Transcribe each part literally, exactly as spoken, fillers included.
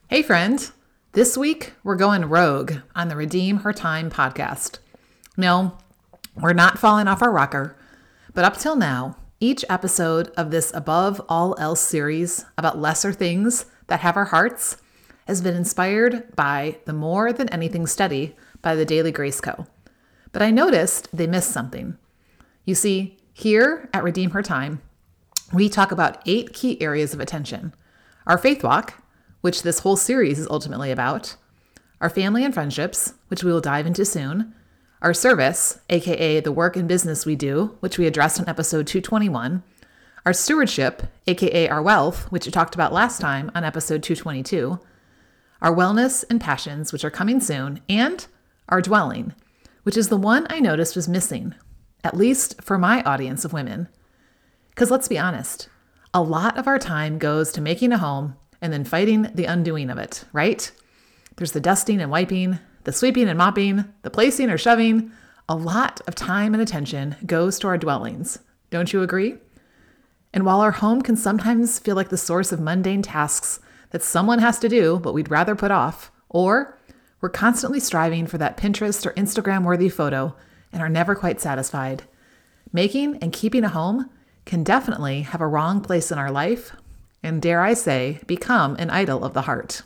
Hey friend, this week we're going rogue on the Redeem Her Time podcast. No, we're not falling off our rocker, but up till now, each episode of this Above All Else series about lesser things that have our hearts has been inspired by the More Than Anything study by the Daily Grace Co. But I noticed they missed something. You see, here at Redeem Her Time, we talk about eight key areas of attention. Our faith walk, which this whole series is ultimately about, our family and friendships, which we will dive into soon, our service, aka the work and business we do, which we addressed in episode two twenty-one, our stewardship, aka our wealth, which we talked about last time on episode two twenty-two, our wellness and passions, which are coming soon, and our dwelling, which is the one I noticed was missing, at least for my audience of women. Because let's be honest, a lot of our time goes to making a home and then fighting the undoing of it, right? There's the dusting and wiping, the sweeping and mopping, the placing or shoving. A lot of time and attention goes to our dwellings. Don't you agree? And while our home can sometimes feel like the source of mundane tasks that someone has to do, but we'd rather put off, or we're constantly striving for that Pinterest or Instagram-worthy photo and are never quite satisfied, making and keeping a home can definitely have a wrong place in our life and, dare I say, become an idol of the heart.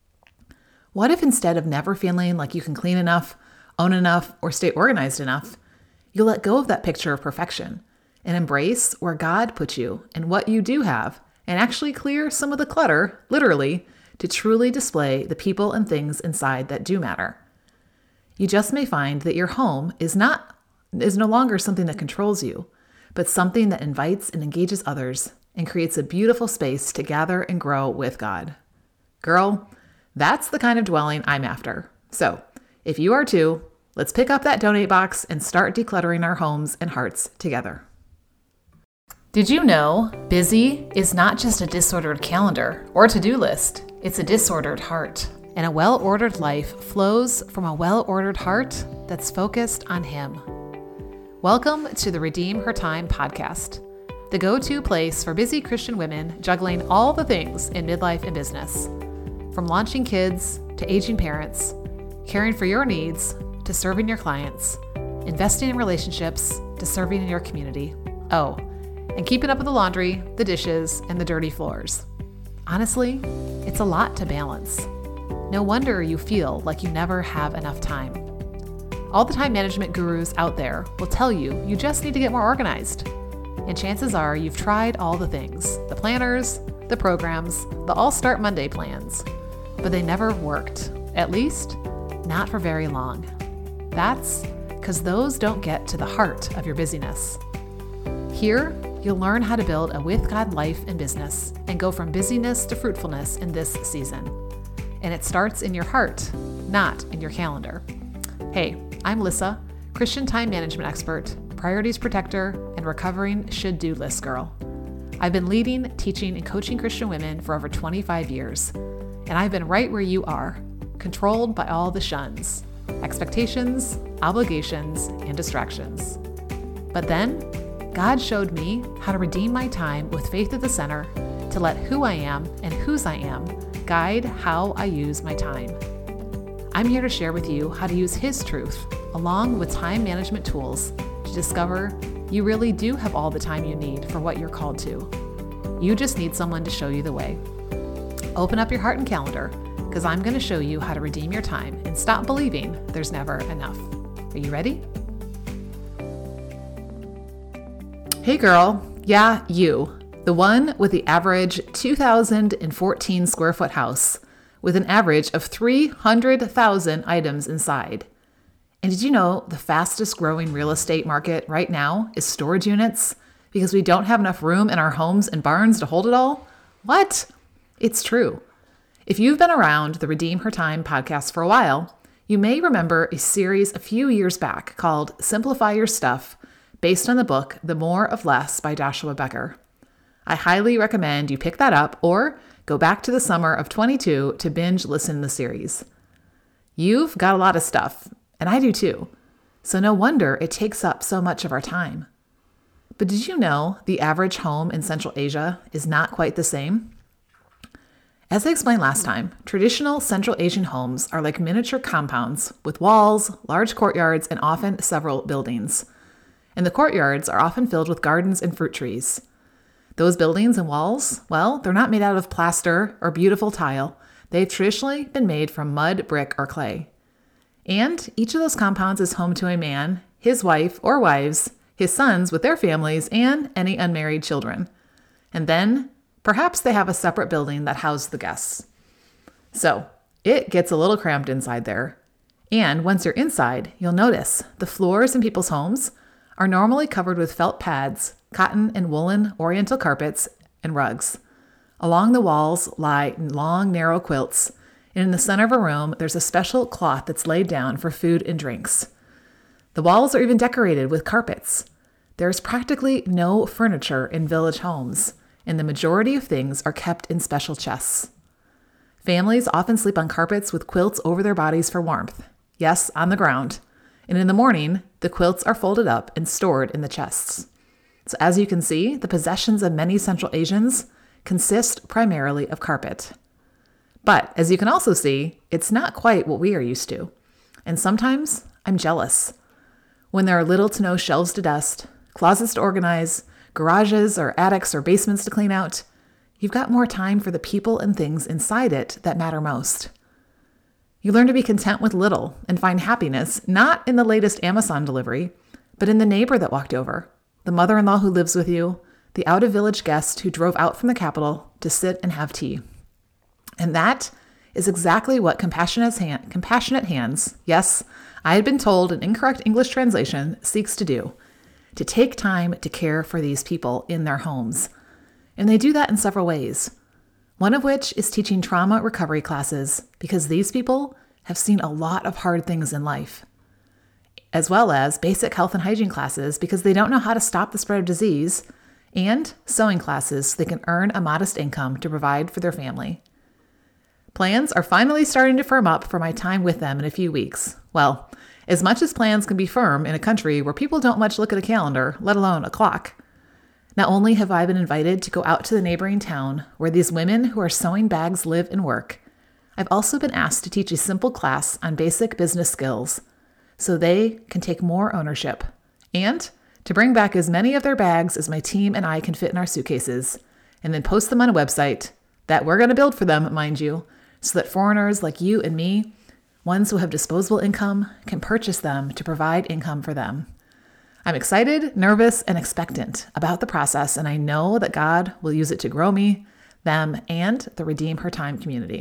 What if instead of never feeling like you can clean enough, own enough, or stay organized enough, you let go of that picture of perfection and embrace where God put you and what you do have, and actually clear some of the clutter, literally, to truly display the people and things inside that do matter? You just may find that your home is not is no longer something that controls you, but something that invites and engages others and creates a beautiful space to gather and grow with God. Girl, that's the kind of dwelling I'm after. So, if you are too, let's pick up that donate box and start decluttering our homes and hearts together. Did you know busy is not just a disordered calendar or to-do list? It's a disordered heart. And a well-ordered life flows from a well-ordered heart that's focused on Him. Welcome to the Redeem Her Time podcast, the go-to place for busy Christian women juggling all the things in midlife and business. From launching kids to aging parents, caring for your needs to serving your clients, investing in relationships to serving in your community. Oh, and keeping up with the laundry, the dishes, and the dirty floors. Honestly, it's a lot to balance. No wonder you feel like you never have enough time. All the time management gurus out there will tell you you just need to get more organized. And chances are you've tried all the things, the planners, the programs, the All Start Monday plans, but they never worked, at least not for very long. That's because those don't get to the heart of your busyness. Here, you'll learn how to build a with God life and business and go from busyness to fruitfulness in this season. And it starts in your heart, not in your calendar. Hey, I'm Lissa, Christian time management expert, priorities protector, and recovering should-do list girl. I've been leading, teaching, and coaching Christian women for over twenty-five years, and I've been right where you are, controlled by all the shuns, expectations, obligations, and distractions. But then, God showed me how to redeem my time with faith at the center to let who I am and whose I am guide how I use my time. I'm here to share with you how to use His truth along with time management tools to discover you really do have all the time you need for what you're called to. You just need someone to show you the way. Open up your heart and calendar, because I'm going to show you how to redeem your time and stop believing there's never enough. Are you ready? Hey girl, yeah, you, the one with the average two thousand fourteen square foot house with an average of three hundred thousand items inside. And did you know the fastest growing real estate market right now is storage units because we don't have enough room in our homes and barns to hold it all? What? It's true. If you've been around the Redeem Her Time podcast for a while, you may remember a series a few years back called Simplify Your Stuff, based on the book The More of Less by Joshua Becker. I highly recommend you pick that up or go back to the summer of twenty-two to binge listen to the series. You've got a lot of stuff, and I do too, so no wonder it takes up so much of our time. But did you know the average home in Central Asia is not quite the same? As I explained last time, traditional Central Asian homes are like miniature compounds with walls, large courtyards, and often several buildings. And the courtyards are often filled with gardens and fruit trees. Those buildings and walls, well, they're not made out of plaster or beautiful tile. They've traditionally been made from mud, brick, or clay. And each of those compounds is home to a man, his wife or wives, his sons with their families, and any unmarried children. And then perhaps they have a separate building that houses the guests. So it gets a little cramped inside there. And once you're inside, you'll notice the floors in people's homes are normally covered with felt pads, cotton and woolen oriental carpets, and rugs. Along the walls lie long, narrow quilts, and in the center of a room, there's a special cloth that's laid down for food and drinks. The walls are even decorated with carpets. There's practically no furniture in village homes, and the majority of things are kept in special chests. Families often sleep on carpets with quilts over their bodies for warmth. Yes, on the ground. And in the morning, the quilts are folded up and stored in the chests. So as you can see, the possessions of many Central Asians consist primarily of carpet. But as you can also see, it's not quite what we are used to. And sometimes I'm jealous. When there are little to no shelves to dust, closets to organize, garages or attics or basements to clean out, you've got more time for the people and things inside it that matter most. You learn to be content with little and find happiness not in the latest Amazon delivery, but in the neighbor that walked over, the mother-in-law who lives with you, the out-of-village guest who drove out from the capital to sit and have tea. And that is exactly what Compassionate, hand, compassionate Hands, yes, I had been told an incorrect English translation, seeks to do, to take time to care for these people in their homes. And they do that in several ways, one of which is teaching trauma recovery classes because these people have seen a lot of hard things in life, as well as basic health and hygiene classes because they don't know how to stop the spread of disease, and sewing classes so they can earn a modest income to provide for their family. Plans are finally starting to firm up for my time with them in a few weeks. Well, as much as plans can be firm in a country where people don't much look at a calendar, let alone a clock. Not only have I been invited to go out to the neighboring town where these women who are sewing bags live and work, I've also been asked to teach a simple class on basic business skills so they can take more ownership and to bring back as many of their bags as my team and I can fit in our suitcases and then post them on a website that we're going to build for them, mind you, so that foreigners like you and me, ones who have disposable income, can purchase them to provide income for them. I'm excited, nervous, and expectant about the process, and I know that God will use it to grow me, them, and the Redeem Her Time community.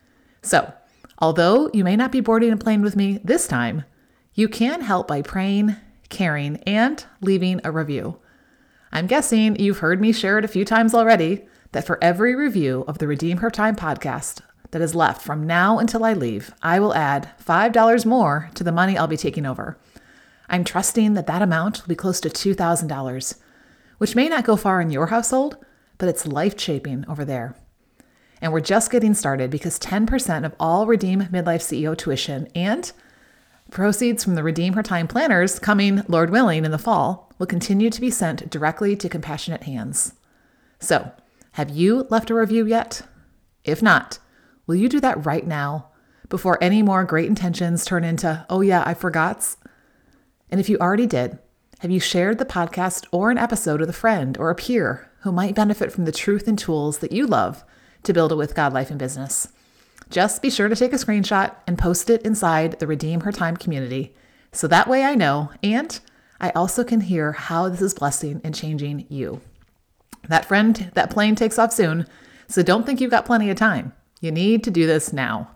So, although you may not be boarding a plane with me this time, you can help by praying, caring, and leaving a review. I'm guessing you've heard me share it a few times already that for every review of the Redeem Her Time podcast that is left from now until I leave, I will add five dollars more to the money I'll be taking over. I'm trusting that that amount will be close to two thousand dollars, which may not go far in your household, but it's life-shaping over there. And we're just getting started because ten percent of all Redeem Midlife C E O tuition and proceeds from the Redeem Her Time planners coming, Lord willing, in the fall will continue to be sent directly to Compassionate Hands. So, have you left a review yet? If not, will you do that right now before any more great intentions turn into, oh yeah, I forgot? And if you already did, have you shared the podcast or an episode with a friend or a peer who might benefit from the truth and tools that you love to build a With God life and business? Just be sure to take a screenshot and post it inside the Redeem Her Time community. So that way I know, and I also can hear how this is blessing and changing you. That friend, that plane takes off soon, so don't think you've got plenty of time. You need to do this now.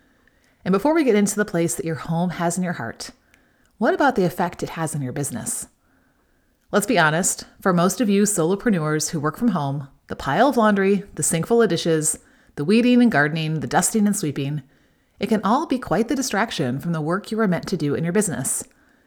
And before we get into the place that your home has in your heart, what about the effect it has on your business? Let's be honest, for most of you solopreneurs who work from home, the pile of laundry, the sink full of dishes, the weeding and gardening, the dusting and sweeping, it can all be quite the distraction from the work you were meant to do in your business,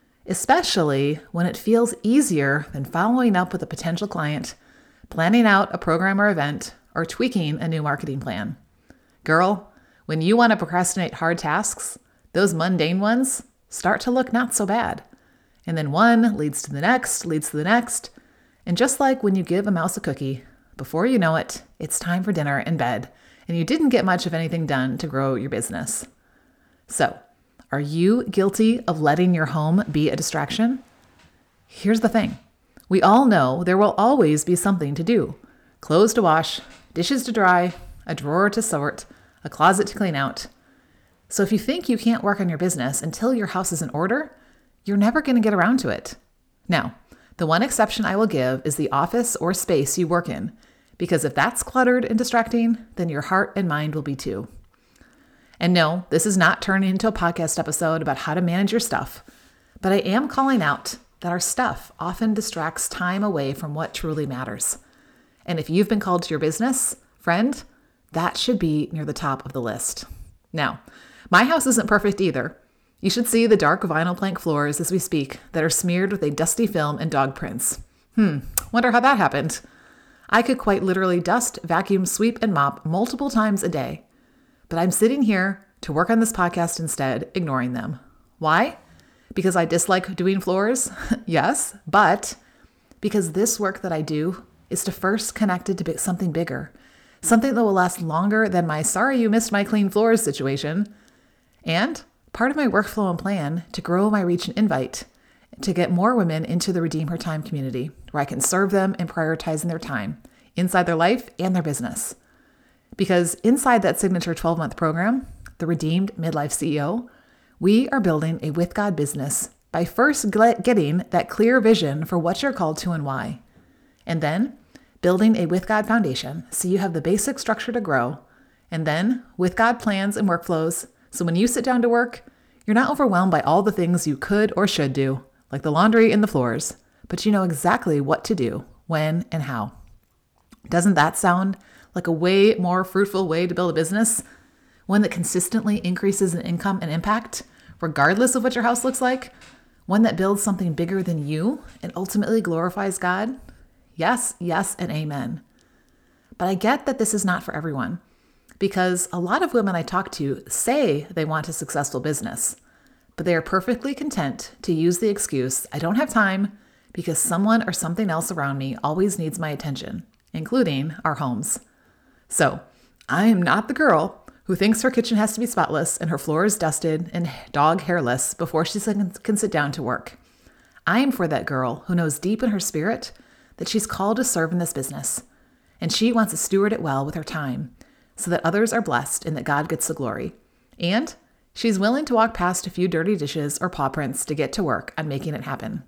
especially when it feels easier than following up with a potential client, planning out a program or event, or tweaking a new marketing plan. Girl, when you want to procrastinate hard tasks, those mundane ones start to look not so bad. And then one leads to the next, leads to the next. And just like when you give a mouse a cookie, before you know it, it's time for dinner and bed. and you didn't get much of anything done to grow your business. So, are you guilty of letting your home be a distraction? Here's the thing. We all know there will always be something to do. Clothes to wash, dishes to dry, a drawer to sort, a closet to clean out. So if you think you can't work on your business until your house is in order, you're never going to get around to it. Now, the one exception I will give is the office or space you work in, because if that's cluttered and distracting, then your heart and mind will be too. And no, this is not turning into a podcast episode about how to manage your stuff, but I am calling out that our stuff often distracts time away from what truly matters. And if you've been called to your business, friend, that should be near the top of the list. Now, my house isn't perfect either. You should see the dark vinyl plank floors as we speak that are smeared with a dusty film and dog prints. Hmm, wonder how that happened. I could quite literally dust, vacuum, sweep, and mop multiple times a day. But I'm sitting here to work on this podcast instead, ignoring them. Why? Because I dislike doing floors? Yes, but because this work that I do is to first connect it to something bigger, something that will last longer than my sorry you missed my clean floors situation, and part of my workflow and plan to grow my reach and invite, to get more women into the Redeem Her Time community, where I can serve them in prioritizing their time, inside their life and their business. Because inside that signature twelve-month program, the Redeemed Midlife C E O, we are building a With God business by first getting that clear vision for what you're called to and why. And then building a With God foundation so you have the basic structure to grow. And then With God plans and workflows so when you sit down to work, you're not overwhelmed by all the things you could or should do, like the laundry and the floors, but you know exactly what to do, when, and how. Doesn't that sound like a way more fruitful way to build a business? One that consistently increases in income and impact, regardless of what your house looks like? One that builds something bigger than you and ultimately glorifies God? Yes, yes, and amen. But I get that this is not for everyone, because a lot of women I talk to say they want a successful business, but they are perfectly content to use the excuse, I don't have time, because someone or something else around me always needs my attention, including our homes. So I am not the girl who thinks her kitchen has to be spotless and her floors dusted and dog hairless before she can sit down to work. I am for that girl who knows deep in her spirit that she's called to serve in this business, and she wants to steward it well with her time so that others are blessed and that God gets the glory. And she's willing to walk past a few dirty dishes or paw prints to get to work on making it happen.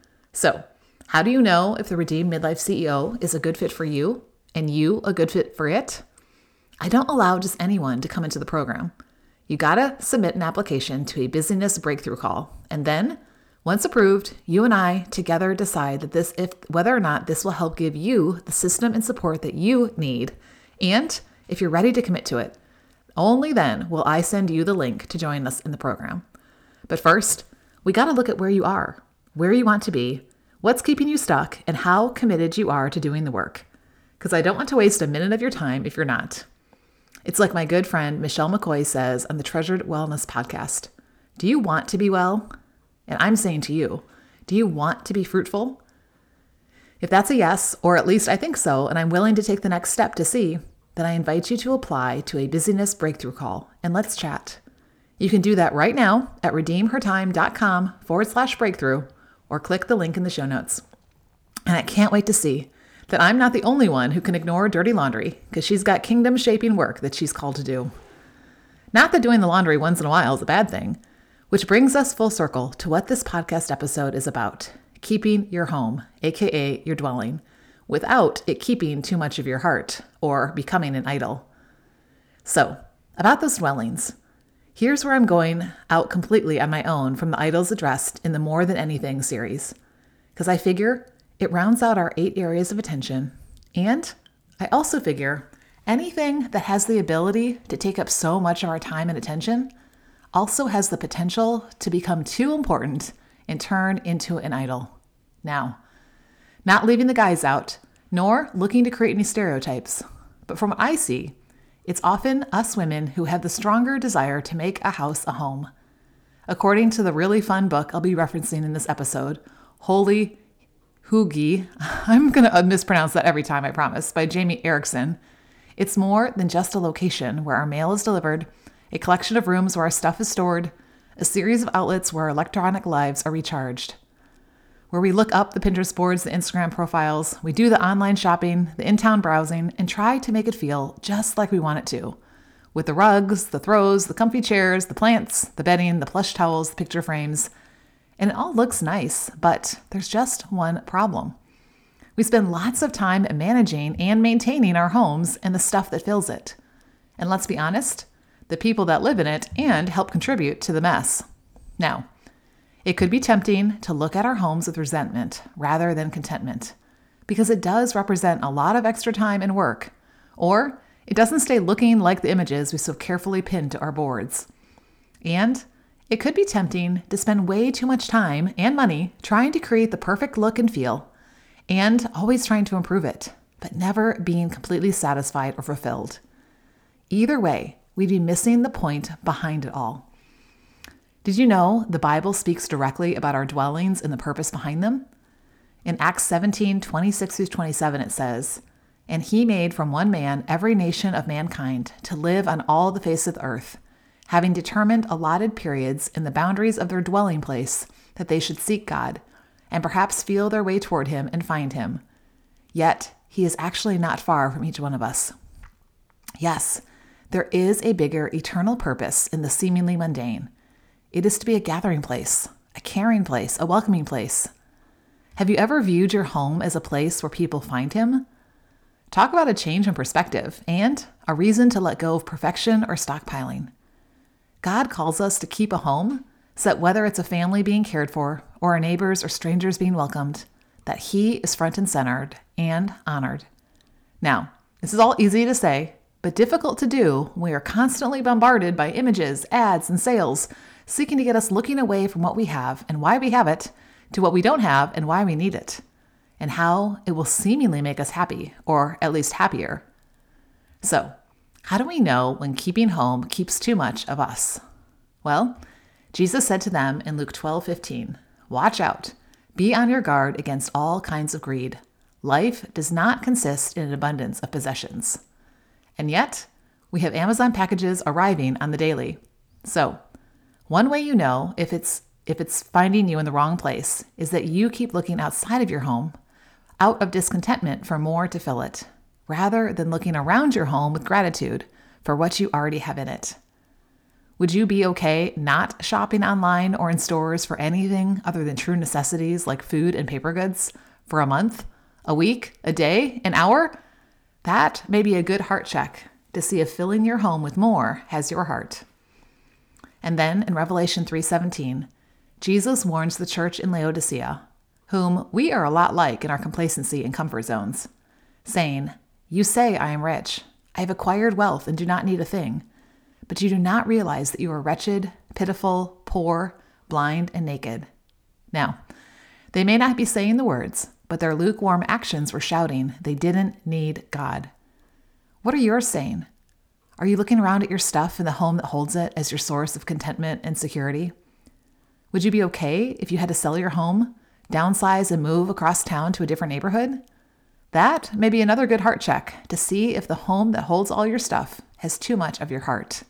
So, how do you know if the Redeemed Midlife C E O is a good fit for you and you a good fit for it? I don't allow just anyone to come into the program. You gotta submit an application to a busyness breakthrough call. And then, once approved, you and I together decide that this, if whether or not this will help give you the system and support that you need. And if you're ready to commit to it, only then will I send you the link to join us in the program. But first, we gotta look at where you are, where you want to be, what's keeping you stuck, and how committed you are to doing the work. Because I don't want to waste a minute of your time if you're not. It's like my good friend Michelle McCoy says on the Treasured Wellness podcast. Do you want to be well? And I'm saying to you, do you want to be fruitful? If that's a yes, or at least I think so, and I'm willing to take the next step to see, then I invite you to apply to a busyness breakthrough call, and let's chat. You can do that right now at redeemhertime.com forward slash breakthrough, or click the link in the show notes. And I can't wait to see that I'm not the only one who can ignore dirty laundry, because she's got kingdom-shaping work that she's called to do. Not that doing the laundry once in a while is a bad thing, which brings us full circle to what this podcast episode is about, keeping your home, aka your dwelling, without it keeping too much of your heart or becoming an idol. So, about those dwellings, here's where I'm going out completely on my own from the idols addressed in the More Than Anything series, because I figure it rounds out our eight areas of attention, and I also figure anything that has the ability to take up so much of our time and attention also has the potential to become too important and turn into an idol. Now, not leaving the guys out, nor looking to create any stereotypes, but from what I see, it's often us women who have the stronger desire to make a house a home. According to the really fun book I'll be referencing in this episode, Holy Hygge, I'm going to mispronounce that every time, I promise, by Jamie Erickson, It's more than just a location where our mail is delivered, a collection of rooms where our stuff is stored, a series of outlets where our electronic lives are recharged, where we look up the Pinterest boards, the Instagram profiles, we do the online shopping, the in-town browsing, and try to make it feel just like we want it to. With the rugs, the throws, the comfy chairs, the plants, the bedding, the plush towels, the picture frames. And it all looks nice, but there's just one problem. We spend lots of time managing and maintaining our homes and the stuff that fills it. And let's be honest, the people that live in it and help contribute to the mess. Now, it could be tempting to look at our homes with resentment rather than contentment, because it does represent a lot of extra time and work, or it doesn't stay looking like the images we so carefully pinned to our boards. And it could be tempting to spend way too much time and money trying to create the perfect look and feel, and always trying to improve it, but never being completely satisfied or fulfilled. Either way, we'd be missing the point behind it all. Did you know the Bible speaks directly about our dwellings and the purpose behind them? In Acts seventeen, twenty-six through twenty-seven, it says, "And he made from one man every nation of mankind to live on all the face of the earth, having determined allotted periods in the boundaries of their dwelling place, that they should seek God, and perhaps feel their way toward him and find him. Yet he is actually not far from each one of us." Yes, there is a bigger eternal purpose in the seemingly mundane. It is to be a gathering place, a caring place, a welcoming place. Have you ever viewed your home as a place where people find him? Talk about a change in perspective and a reason to let go of perfection or stockpiling. God calls us to keep a home so that whether it's a family being cared for or our neighbors or strangers being welcomed, that he is front and centered and honored. Now, this is all easy to say, but difficult to do when we are constantly bombarded by images, ads, and sales, seeking to get us looking away from what we have and why we have it to what we don't have and why we need it, and how it will seemingly make us happy, or at least happier. So, how do we know when keeping home keeps too much of us? Well, Jesus said to them in Luke twelve fifteen, "Watch out, be on your guard against all kinds of greed. Life does not consist in an abundance of possessions." And yet, we have Amazon packages arriving on the daily. So, one way you know if it's if it's finding you in the wrong place is that you keep looking outside of your home, out of discontentment for more to fill it, rather than looking around your home with gratitude for what you already have in it. Would you be okay not shopping online or in stores for anything other than true necessities like food and paper goods for a month, a week, a day, an hour? That may be a good heart check to see if filling your home with more has your heart. And then in Revelation three seventeen, Jesus warns the church in Laodicea, whom we are a lot like in our complacency and comfort zones, saying, "You say I am rich. I have acquired wealth and do not need a thing. But you do not realize that you are wretched, pitiful, poor, blind, and naked." Now, they may not be saying the words, but their lukewarm actions were shouting they didn't need God. What are yours saying? Are you looking around at your stuff and the home that holds it as your source of contentment and security? Would you be okay if you had to sell your home, downsize, and move across town to a different neighborhood? That may be another good heart check to see if the home that holds all your stuff has too much of your heart.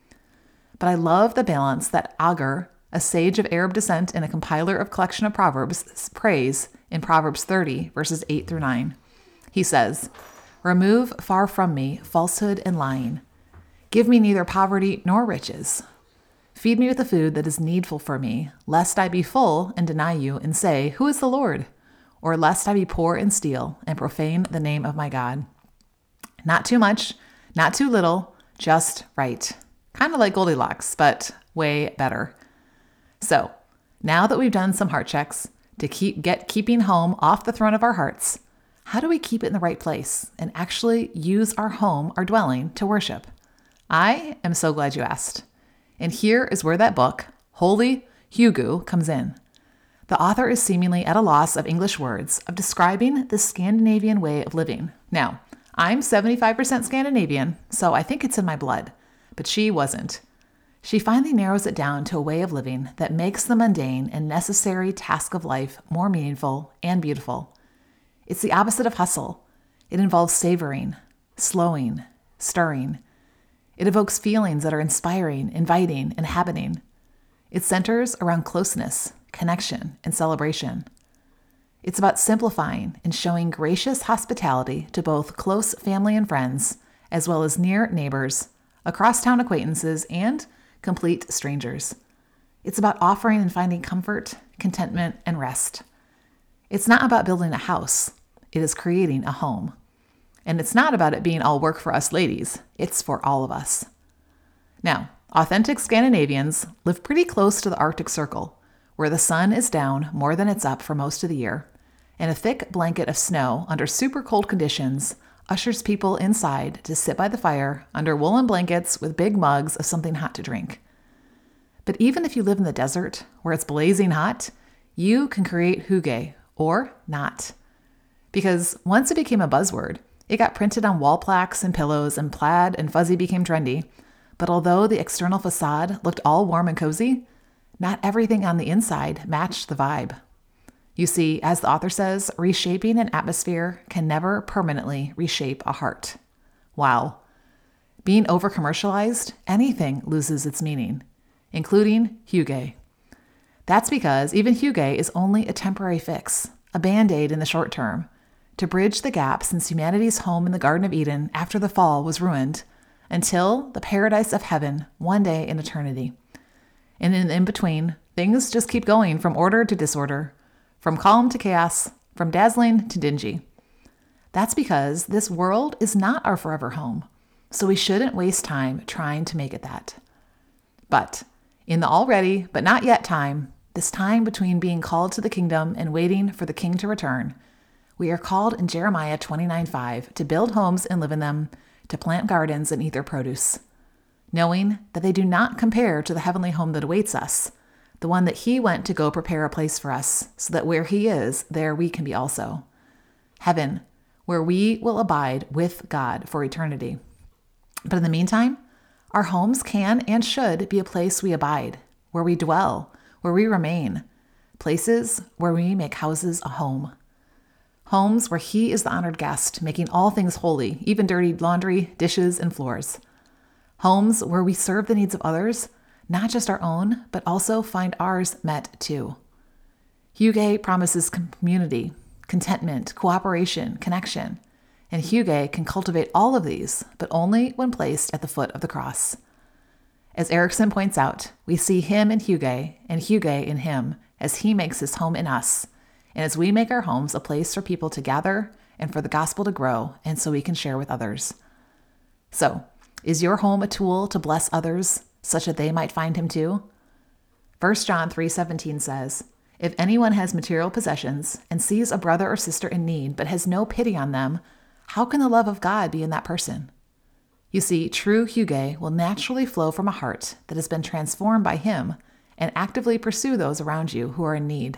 But I love the balance that Agur, a sage of Arab descent and a compiler of collection of Proverbs, prays in Proverbs thirty, verses eight through nine. He says, "Remove far from me falsehood and lying. Give me neither poverty nor riches. Feed me with the food that is needful for me, lest I be full and deny you and say, 'Who is the Lord?' Or lest I be poor and steal and profane the name of my God." Not too much, not too little, just right. Kind of like Goldilocks, but way better. So, now that we've done some heart checks to keep get keeping home off the throne of our hearts, how do we keep it in the right place and actually use our home, our dwelling, to worship? I am so glad you asked. And here is where that book, Holy Hugu, comes in. The author is seemingly at a loss of English words of describing the Scandinavian way of living. Now, I'm seventy-five percent Scandinavian, so I think it's in my blood, but she wasn't. She finally narrows it down to a way of living that makes the mundane and necessary task of life more meaningful and beautiful. It's the opposite of hustle. It involves savoring, slowing, stirring. It evokes feelings that are inspiring, inviting, inhabiting. It centers around closeness, connection, and celebration. It's about simplifying and showing gracious hospitality to both close family and friends, as well as near neighbors, across-town acquaintances, and complete strangers. It's about offering and finding comfort, contentment, and rest. It's not about building a house. It is creating a home. And it's not about it being all work for us ladies. It's for all of us. Now, authentic Scandinavians live pretty close to the Arctic Circle, where the sun is down more than it's up for most of the year, and a thick blanket of snow under super cold conditions ushers people inside to sit by the fire under woolen blankets with big mugs of something hot to drink. But even if you live in the desert, where it's blazing hot, you can create hygge, or not. Because once it became a buzzword, it got printed on wall plaques and pillows, and plaid and fuzzy became trendy. But although the external facade looked all warm and cozy, not everything on the inside matched the vibe. You see, as the author says, reshaping an atmosphere can never permanently reshape a heart. Wow. Being over-commercialized, anything loses its meaning, including hygge. That's because even hygge is only a temporary fix, a band-aid in the short term, to bridge the gap since humanity's home in the Garden of Eden after the fall was ruined, until the paradise of heaven one day in eternity. And in, in between, things just keep going from order to disorder, from calm to chaos, from dazzling to dingy. That's because this world is not our forever home, so we shouldn't waste time trying to make it that. But in the already but not yet time, this time between being called to the kingdom and waiting for the king to return, we are called in Jeremiah twenty-nine five to build homes and live in them, to plant gardens and eat their produce, knowing that they do not compare to the heavenly home that awaits us, the one that he went to go prepare a place for us, so that where he is, there we can be also. Heaven, where we will abide with God for eternity. But in the meantime, our homes can and should be a place we abide, where we dwell, where we remain, places where we make houses a home. Homes where he is the honored guest, making all things holy, even dirty laundry, dishes, and floors. Homes where we serve the needs of others, not just our own, but also find ours met too. Hygge promises community, contentment, cooperation, connection, and hygge can cultivate all of these, but only when placed at the foot of the cross. As Erickson points out, we see him in hygge and hygge in him as he makes his home in us, and as we make our homes a place for people to gather and for the gospel to grow, and so we can share with others. So, is your home a tool to bless others such that they might find him too? First John three seventeen says, "If anyone has material possessions and sees a brother or sister in need but has no pity on them, how can the love of God be in that person?" You see, true hygge will naturally flow from a heart that has been transformed by him and actively pursue those around you who are in need.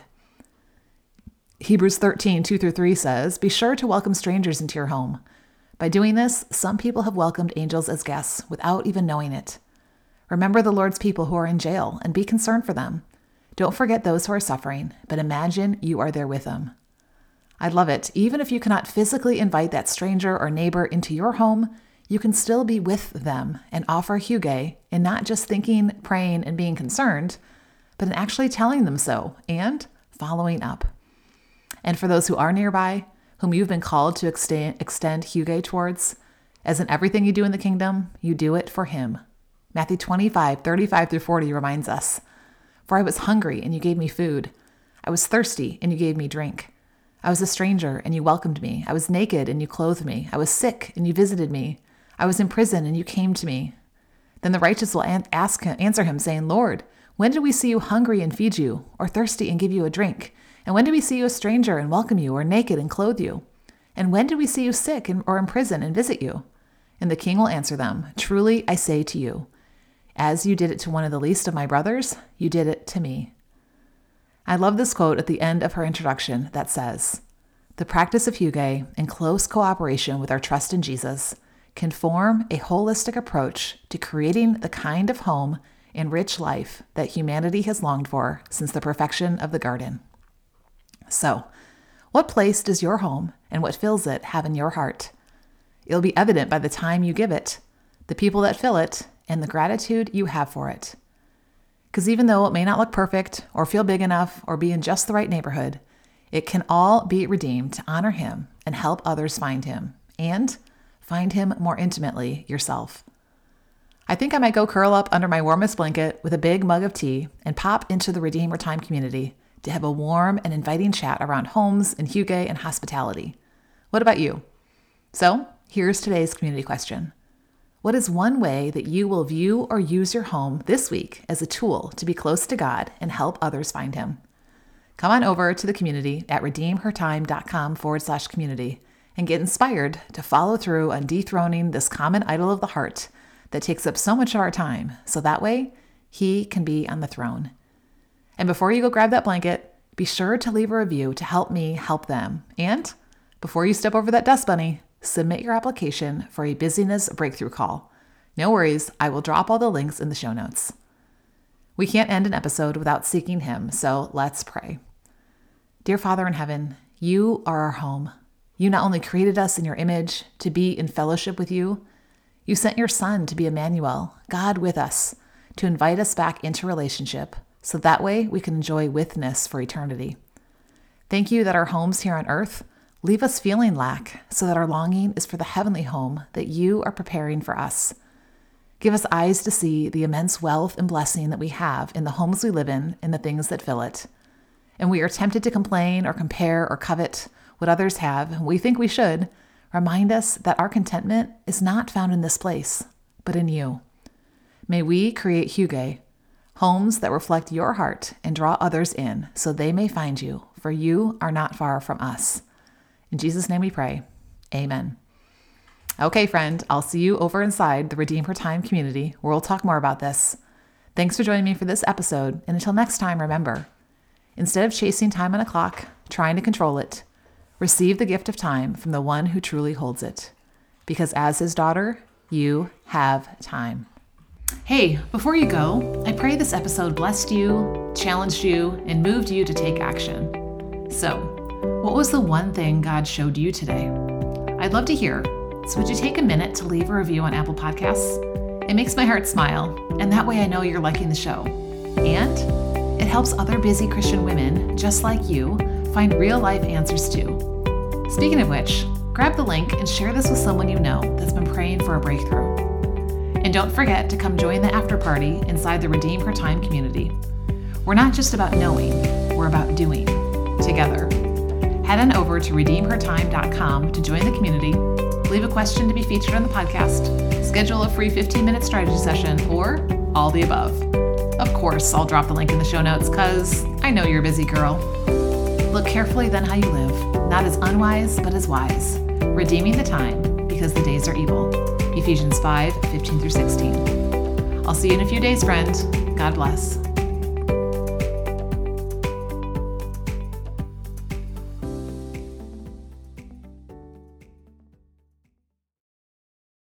Hebrews thirteen, two through three says, "Be sure to welcome strangers into your home. By doing this, some people have welcomed angels as guests without even knowing it. Remember the Lord's people who are in jail and be concerned for them. Don't forget those who are suffering, but imagine you are there with them." I love it. Even if you cannot physically invite that stranger or neighbor into your home, you can still be with them and offer hygge in not just thinking, praying, and being concerned, but in actually telling them so and following up. And for those who are nearby, whom you've been called to extend, extend hygge towards, as in everything you do in the kingdom, you do it for him. Matthew twenty-five, thirty-five through forty reminds us, "For I was hungry, and you gave me food. I was thirsty, and you gave me drink. I was a stranger, and you welcomed me. I was naked, and you clothed me. I was sick, and you visited me. I was in prison, and you came to me." Then the righteous will ask him, answer him, saying, "Lord, when did we see you hungry and feed you, or thirsty and give you a drink? And when did we see you a stranger and welcome you, or naked and clothe you? And when did we see you sick and, or in prison and visit you?" And the king will answer them, "Truly I say to you, as you did it to one of the least of my brothers, you did it to me." I love this quote at the end of her introduction that says, "The practice of hygge, in close cooperation with our trust in Jesus, can form a holistic approach to creating the kind of home and rich life that humanity has longed for since the perfection of the garden." So, what place does your home and what fills it have in your heart? It'll be evident by the time you give it, the people that fill it, and the gratitude you have for it. Because even though it may not look perfect or feel big enough or be in just the right neighborhood, it can all be redeemed to honor him and help others find him and find him more intimately yourself. I think I might go curl up under my warmest blanket with a big mug of tea and pop into the Redeemer Time community to have a warm and inviting chat around homes and hygge and hospitality. What about you? So here's today's community question. What is one way that you will view or use your home this week as a tool to be close to God and help others find him? Come on over to the community at redeemhertime.com forward slash community and get inspired to follow through on dethroning this common idol of the heart that takes up so much of our time, so that way he can be on the throne. And before you go grab that blanket, be sure to leave a review to help me help them. And before you step over that dust bunny, submit your application for a busyness breakthrough call. No worries, I will drop all the links in the show notes. We can't end an episode without seeking him, so let's pray. Dear Father in heaven, you are our home. You not only created us in your image to be in fellowship with you, you sent your Son to be Emmanuel, God with us, to invite us back into relationship, so that way we can enjoy witness for eternity. Thank you that our homes here on earth leave us feeling lack, so that our longing is for the heavenly home that you are preparing for us. Give us eyes to see the immense wealth and blessing that we have in the homes we live in and the things that fill it. And we are tempted to complain or compare or covet what others have, and we think we should. Remind us that our contentment is not found in this place, but in you. May we create hygge, homes that reflect your heart and draw others in so they may find you, for you are not far from us. In Jesus' name we pray. Amen. Okay, friend, I'll see you over inside the Redeem Her Time community where we'll talk more about this. Thanks for joining me for this episode, and until next time, remember, instead of chasing time on a clock, trying to control it, receive the gift of time from the one who truly holds it. Because as his daughter, you have time. Hey, before you go, I pray this episode blessed you, challenged you, and moved you to take action. So, what was the one thing God showed you today? I'd love to hear. So would you take a minute to leave a review on Apple Podcasts? It makes my heart smile, and that way I know you're liking the show. And it helps other busy Christian women just like you find real-life answers too. Speaking of which, grab the link and share this with someone you know that's been praying for a breakthrough. And don't forget to come join the after party inside the Redeem Her Time community. We're not just about knowing, we're about doing together. Head on over to redeem her time dot com to join the community, leave a question to be featured on the podcast, schedule a free fifteen-minute strategy session, or all the above. Of course, I'll drop the link in the show notes because I know you're a busy girl. Look carefully then how you live, not as unwise, but as wise, redeeming the time because the days are evil. Ephesians five, fifteen through sixteen. I'll see you in a few days, friend. God bless.